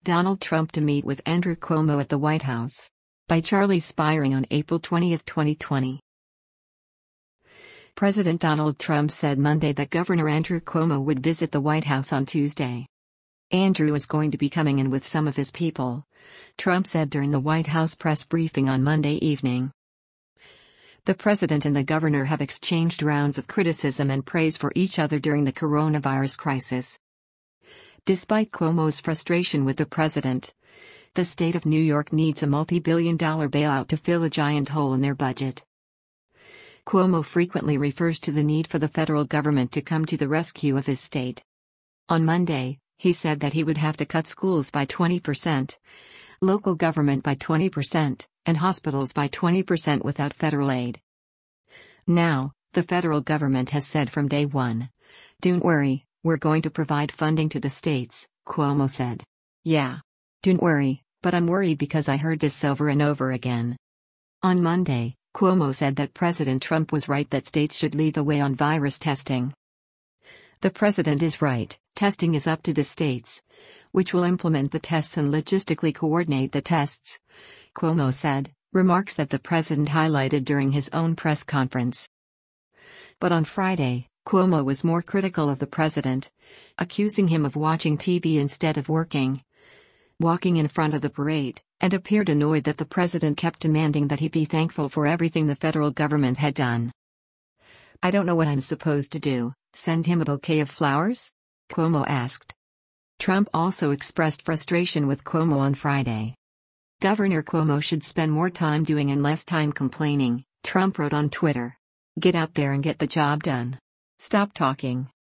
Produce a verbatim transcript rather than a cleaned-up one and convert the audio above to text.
Donald Trump to meet with Andrew Cuomo at the White House. By Charlie Spiring on April twentieth, twenty twenty. President Donald Trump said Monday that Governor Andrew Cuomo would visit the White House on Tuesday. Andrew is going to be coming in with some of his people, Trump said during the White House press briefing on Monday evening. The president and the governor have exchanged rounds of criticism and praise for each other during the coronavirus crisis. Despite Cuomo's frustration with the president, the state of New York needs a multi-billion dollar bailout to fill a giant hole in their budget. Cuomo frequently refers to the need for the federal government to come to the rescue of his state. On Monday, he said that he would have to cut schools by twenty percent, local government by twenty percent, and hospitals by twenty percent without federal aid. Now, the federal government has said from day one, "Don't worry, we're going to provide funding to the states," Cuomo said. "Yeah. Don't worry, but I'm worried because I heard this over and over again." On Monday, Cuomo said that President Trump was right that states should lead the way on virus testing. "The president is right, testing is up to the states, which will implement the tests and logistically coordinate the tests," Cuomo said, remarks that the president highlighted during his own press conference. But on Friday, Cuomo was more critical of the president, accusing him of watching T V instead of working, walking in front of the parade, and appeared annoyed that the president kept demanding that he be thankful for everything the federal government had done. "I don't know what I'm supposed to do, send him a bouquet of flowers?" Cuomo asked. Trump also expressed frustration with Cuomo on Friday. "Governor Cuomo should spend more time doing and less time complaining," Trump wrote on Twitter. "Get out there and get the job done. Stop talking."